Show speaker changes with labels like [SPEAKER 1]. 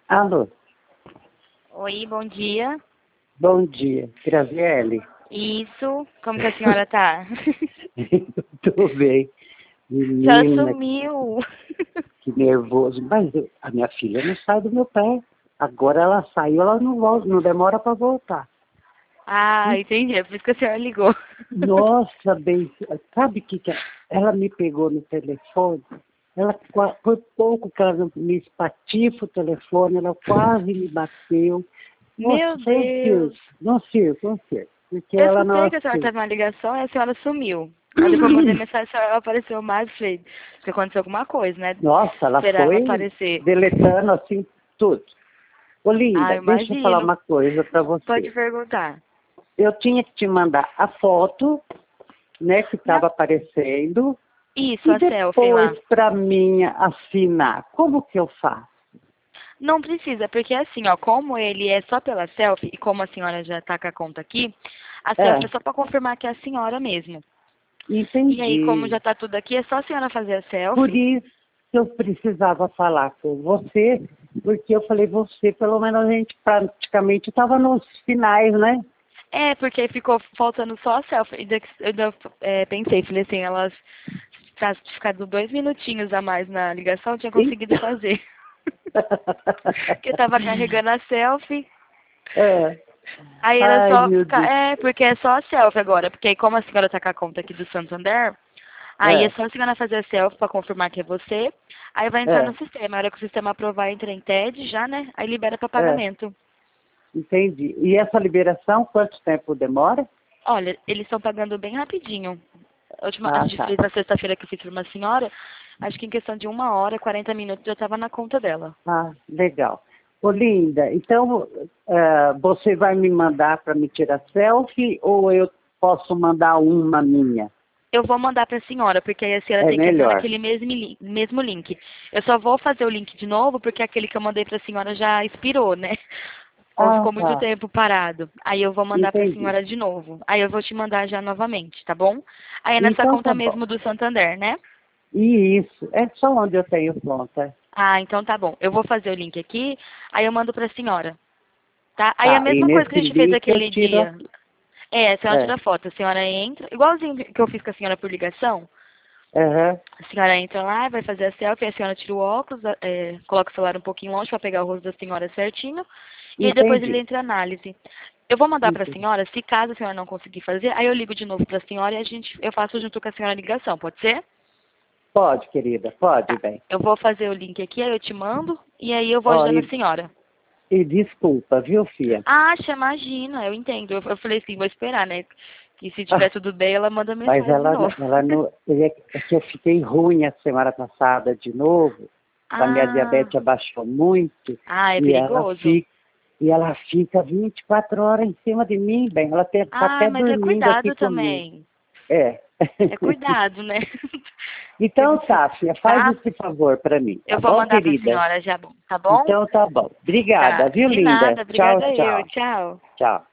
[SPEAKER 1] Alô,
[SPEAKER 2] Oi, bom dia.
[SPEAKER 1] bom dia. Graziele?
[SPEAKER 2] Isso, como que a senhora tá?
[SPEAKER 1] Tudo bem.
[SPEAKER 2] Já
[SPEAKER 1] Menina,
[SPEAKER 2] sumiu.
[SPEAKER 1] que nervoso. Mas a minha filha não sai do meu pé. Agora ela saiu, ela não volta, não demora para voltar.
[SPEAKER 2] Ah, entendi, é por isso que a senhora ligou.
[SPEAKER 1] Nossa, bem, sabe o que ela me pegou no telefone? Por pouco que ela não me espatifa o telefone, ela quase me bateu. Nossa,
[SPEAKER 2] Meu
[SPEAKER 1] foi um circo,
[SPEAKER 2] Deus.
[SPEAKER 1] um circo. Porque
[SPEAKER 2] Eu
[SPEAKER 1] ela não
[SPEAKER 2] escutei que a senhora
[SPEAKER 1] aceita.
[SPEAKER 2] teve uma ligação e a senhora sumiu. Aí depois eu mandei mensagem, a senhora apareceu mais, falei, que aconteceu alguma coisa, né?
[SPEAKER 1] Nossa, ela
[SPEAKER 2] Esperava
[SPEAKER 1] foi
[SPEAKER 2] aparecer.
[SPEAKER 1] deletando assim tudo. Ô,
[SPEAKER 2] Ah,
[SPEAKER 1] linda,
[SPEAKER 2] eu
[SPEAKER 1] deixa eu falar
[SPEAKER 2] imagino.
[SPEAKER 1] uma coisa para
[SPEAKER 2] Pode
[SPEAKER 1] você.
[SPEAKER 2] perguntar.
[SPEAKER 1] Eu tinha que te mandar a foto, né, que
[SPEAKER 2] Não.
[SPEAKER 1] estava aparecendo,
[SPEAKER 2] Isso,
[SPEAKER 1] e
[SPEAKER 2] a selfie
[SPEAKER 1] depois
[SPEAKER 2] lá.
[SPEAKER 1] para mim assinar. Como que eu faço?
[SPEAKER 2] Não precisa, porque assim, ó, como ele é só pela selfie, e como a senhora já tá com a conta aqui, a selfie é
[SPEAKER 1] É,
[SPEAKER 2] só para confirmar que é a senhora mesmo. E aí, como
[SPEAKER 1] entendi.
[SPEAKER 2] já tá tudo aqui, é só a senhora fazer a
[SPEAKER 1] Por
[SPEAKER 2] selfie.
[SPEAKER 1] isso que eu precisava falar com você, porque eu falei, você, pelo menos a gente praticamente estava nos finais, né?
[SPEAKER 2] É, porque ficou faltando só a selfie. Eu pensei, falei assim, elas ficado 2 minutinhos a mais na ligação, eu tinha conseguido
[SPEAKER 1] Então...
[SPEAKER 2] fazer. Porque tava carregando a selfie.
[SPEAKER 1] É.
[SPEAKER 2] Aí era
[SPEAKER 1] Ai,
[SPEAKER 2] só
[SPEAKER 1] meu
[SPEAKER 2] ficar.
[SPEAKER 1] Deus.
[SPEAKER 2] É, porque é só a selfie agora. Porque aí como a senhora tá com a conta aqui do Santander, aí é
[SPEAKER 1] É,
[SPEAKER 2] só a senhora fazer a selfie pra confirmar que é você. Aí vai entrar no
[SPEAKER 1] é,
[SPEAKER 2] sistema. A hora que o sistema aprovar, entra em TED já, né? Aí libera pra
[SPEAKER 1] é.
[SPEAKER 2] pagamento.
[SPEAKER 1] Entendi. E essa liberação, quanto tempo demora?
[SPEAKER 2] Olha, eles estão pagando bem rapidinho. A
[SPEAKER 1] Ah,
[SPEAKER 2] gente
[SPEAKER 1] tá.
[SPEAKER 2] fez na sexta-feira que eu fiz pra uma senhora. Acho que em questão de 1 hora, 40 minutos já estava na conta dela.
[SPEAKER 1] Ah, legal. Ô, Linda, então você vai me mandar para me tirar selfie ou eu posso mandar uma minha?
[SPEAKER 2] Eu vou mandar para a senhora, porque aí a senhora
[SPEAKER 1] É
[SPEAKER 2] tem que entrar
[SPEAKER 1] melhor.
[SPEAKER 2] naquele mesmo link. Eu só vou fazer o link de novo, porque aquele que eu mandei para a senhora já expirou, né? Ou
[SPEAKER 1] Ah,
[SPEAKER 2] ficou muito
[SPEAKER 1] tá.
[SPEAKER 2] tempo parado. Aí eu vou mandar para a
[SPEAKER 1] Entendi.
[SPEAKER 2] senhora de novo. Aí eu vou te mandar já novamente, tá bom? Aí é nessa
[SPEAKER 1] Então
[SPEAKER 2] conta
[SPEAKER 1] tá bom.
[SPEAKER 2] mesmo do Santander, né?
[SPEAKER 1] E isso, é só onde eu tenho conta.
[SPEAKER 2] Ah, então tá bom. Eu vou fazer o link aqui, aí eu mando para a senhora, tá? Aí a
[SPEAKER 1] Tá, e
[SPEAKER 2] mesma coisa que
[SPEAKER 1] nesse
[SPEAKER 2] a gente fez
[SPEAKER 1] link eu
[SPEAKER 2] aquele
[SPEAKER 1] tiro a...
[SPEAKER 2] dia. É, a senhora
[SPEAKER 1] É,
[SPEAKER 2] tira foto, a senhora entra, igualzinho que eu fiz com a senhora por ligação.
[SPEAKER 1] aham,
[SPEAKER 2] A senhora entra lá, vai fazer a selfie, a senhora tira o óculos, coloca o celular um pouquinho longe para pegar o rosto da senhora certinho, e aí depois ele
[SPEAKER 1] entendi.
[SPEAKER 2] entra em análise. Eu vou mandar para a
[SPEAKER 1] Entendi.
[SPEAKER 2] senhora, se caso a senhora não conseguir fazer, aí eu ligo de novo para a senhora e eu faço junto com a senhora a ligação, pode ser?
[SPEAKER 1] Pode, querida, pode,
[SPEAKER 2] Tá.
[SPEAKER 1] bem.
[SPEAKER 2] Eu vou fazer o link aqui, aí eu te mando, e aí eu vou
[SPEAKER 1] Ó,
[SPEAKER 2] ajudando a senhora.
[SPEAKER 1] e desculpa, viu, filha?
[SPEAKER 2] Acha, imagina, eu entendo. Eu falei assim, vou esperar, né? Que se tiver tudo bem, ela manda
[SPEAKER 1] Mas
[SPEAKER 2] mensagem de novo.
[SPEAKER 1] ela não, é que eu fiquei ruim a semana passada de novo, a minha
[SPEAKER 2] Ah,
[SPEAKER 1] diabetes abaixou muito
[SPEAKER 2] é
[SPEAKER 1] e
[SPEAKER 2] perigoso.
[SPEAKER 1] ela fica 24 horas em cima de mim, bem, ela está
[SPEAKER 2] Ah,
[SPEAKER 1] até
[SPEAKER 2] mas é
[SPEAKER 1] dormindo aqui
[SPEAKER 2] cuidado
[SPEAKER 1] comigo.
[SPEAKER 2] também.
[SPEAKER 1] É.
[SPEAKER 2] É cuidado, né? Porque
[SPEAKER 1] Então tá, filha, faz
[SPEAKER 2] tá?
[SPEAKER 1] esse favor para mim, tá
[SPEAKER 2] Eu vou
[SPEAKER 1] bom,
[SPEAKER 2] mandar pra
[SPEAKER 1] querida?
[SPEAKER 2] senhora já, tá bom?
[SPEAKER 1] Então tá bom. Obrigada,
[SPEAKER 2] Tá.
[SPEAKER 1] viu,
[SPEAKER 2] De
[SPEAKER 1] linda?
[SPEAKER 2] nada,
[SPEAKER 1] Tchau,
[SPEAKER 2] obrigada eu.
[SPEAKER 1] tchau.
[SPEAKER 2] Tchau.
[SPEAKER 1] Tchau.